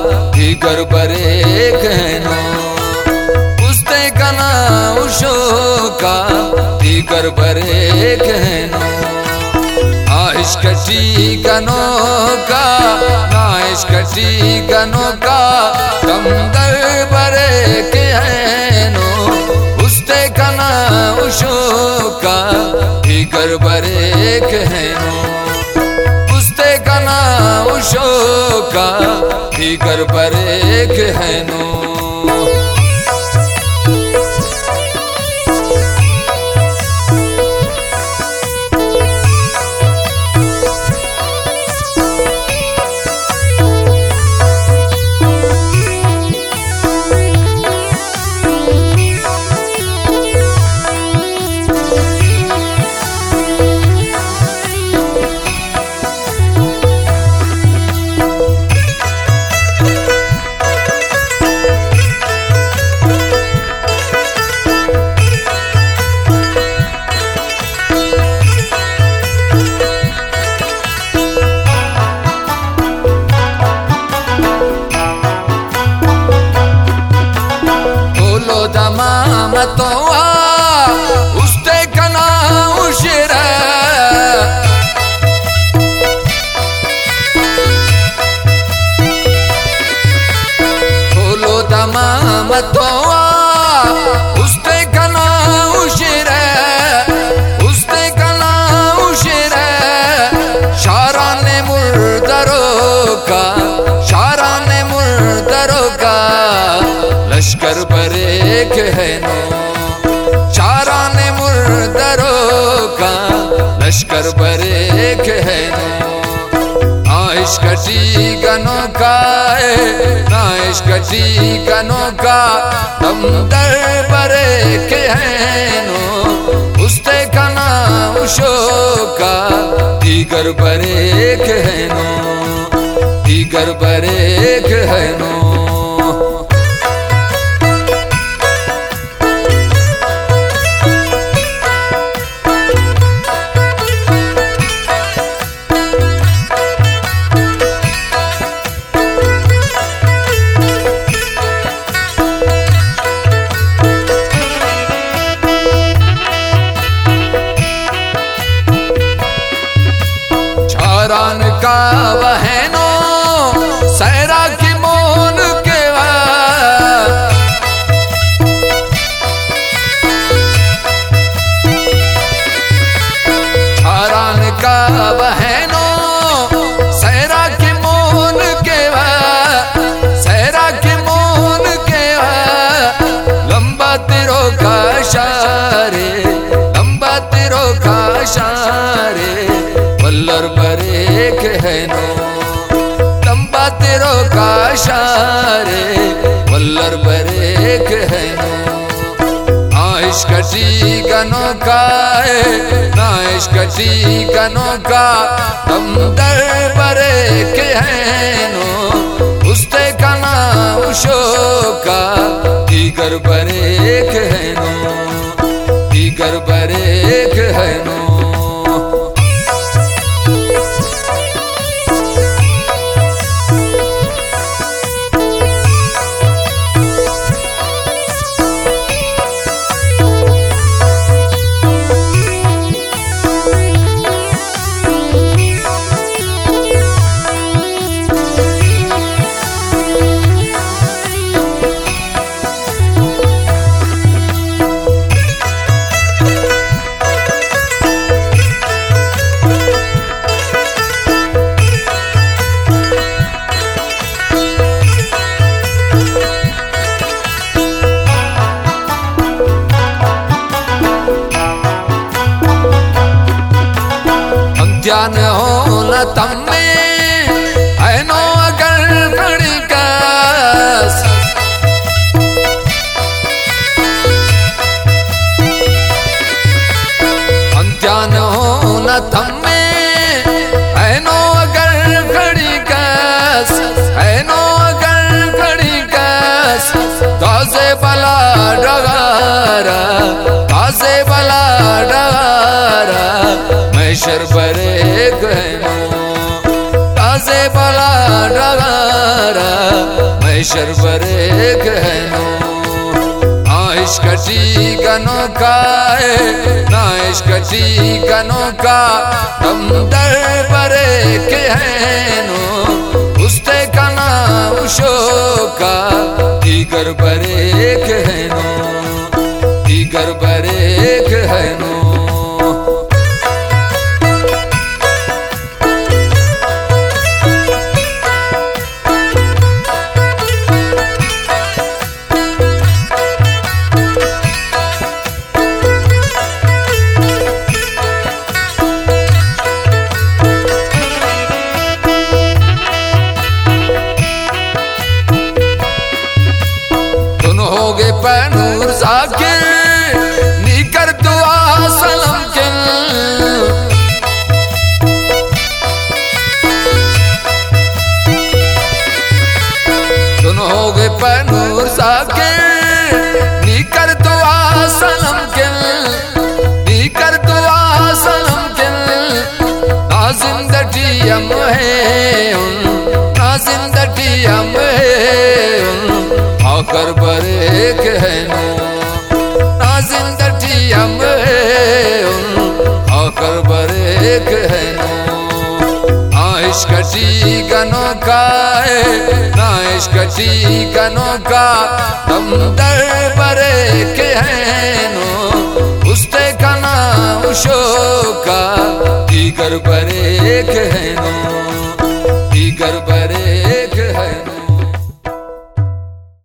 दीगर बरे कहनो पुस्ते कना उशोका दीगर बरे कहनो इश्कटी गनोका ना इश्कटी गनोका कम दर बरे कहनो पुस्ते कना उशोका दीगर बरे कहनो पुस्ते कना उशोका दीगर बरे कहनो मतोआ उस्ते कना उशिरा बोलो दमा मतोआ उस्ते कना उशिरा उस्ते कना उशिरा शारा ने मुर्दरो का शारा ने मुर्दरो का लश्कर बरे कहनो शारा ने मुर्दरो का लश्कर बरे कहनो इश्कटी गनो का इश्कटी गनो का दम दर बरे कहनो उस्ते कना उशोका दीगर बरे कहनो दीगर बरे कहनो रान का बहनो सहरा की मोन के रान का बहनो सहरा की मोन के सहरा की मोन के लंबा तिरो का शारे लंबा तिरो का शारे वल्लर बरे कहनो लंबा तिरो का शारे वल्लर बरे कहनो इश्कटी गनो का इश्कटी गनो का दम दर बरे कहनो उस्ते कना उशोका दीगर बरे कहनो दीगर बरे कहनो ध्यान हो न तम्मे है नो अगर खड़ी कस ध्यान हो न तम्मे है नो अगर खड़ी कस है नो अगर खड़ी कस ताजे बला डगारा ताजे बला डगारा मैशर बरे कहनो ताजे बला डगारा ऐशर बरे कहनो इश्कटी गनो का ना इश्कटी गनो का दम दर बरे कहनो उस्ते कना उशोका दीगर बरे कहनो दीगर बरे कहनो होगे पैनूर जाकिर नीकर दुआ सलम के तुम होगे पैनूर जाकिर नीकर दुआ सलम के नीकर दुआ सलम के ना जिंदगी हम है ना जिंदगी हम है आकर बरे कहनो ना जिंदगी हम आकर बरे कहनो इश्कटी गनो का ना इश्कटी गनो का दम दर बरे कहनो उस्ते कना उशोका दीगर बरे कहनो दीगर बरे